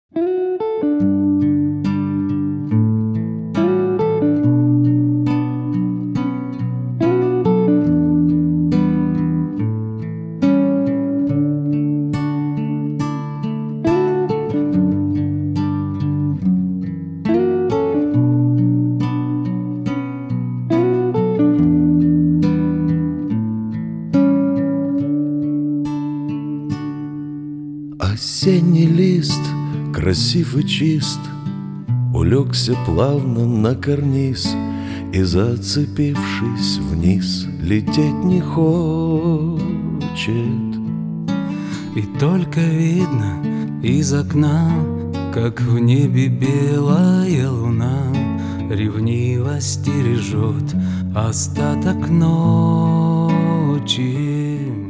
Осенний лист, красив и чист, улегся плавно на карниз и, зацепившись вниз, лететь не хочет. И только видно из окна, как в небе белая луна ревниво стережет остаток ночи.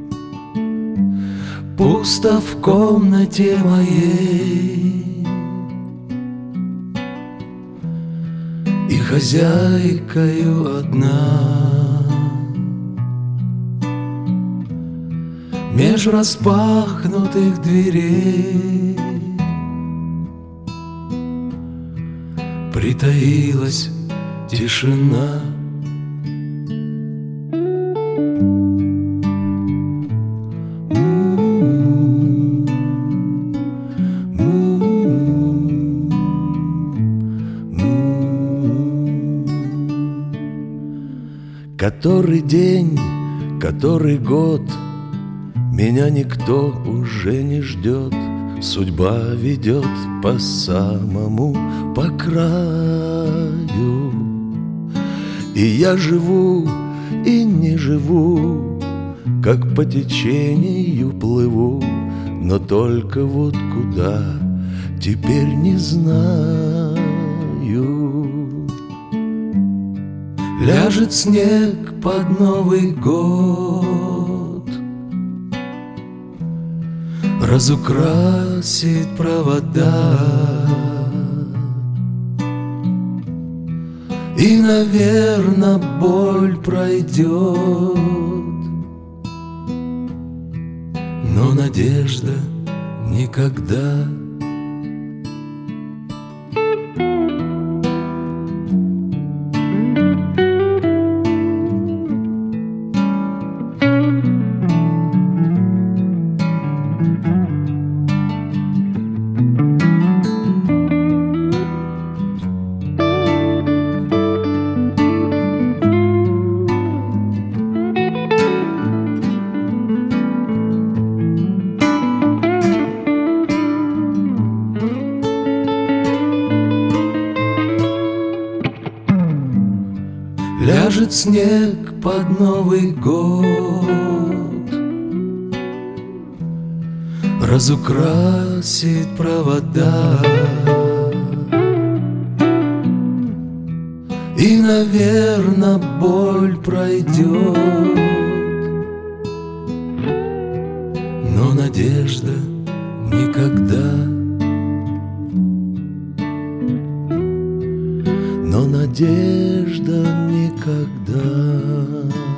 Пусто в комнате моей, и хозяйкою одна. Меж распахнутых дверей притаилась тишина. Который день, который год, меня никто уже не ждет. Судьба ведет по самому по краю. И я живу и не живу, как по течению плыву, но только вот куда теперь не знаю. Ляжет снег под Новый год, разукрасит провода, и, наверно, боль пройдет, но надежда никогда. Ляжет снег под Новый год, разукрасит провода, и, наверно, боль пройдет, но надежда никогда. Но надежда никогда.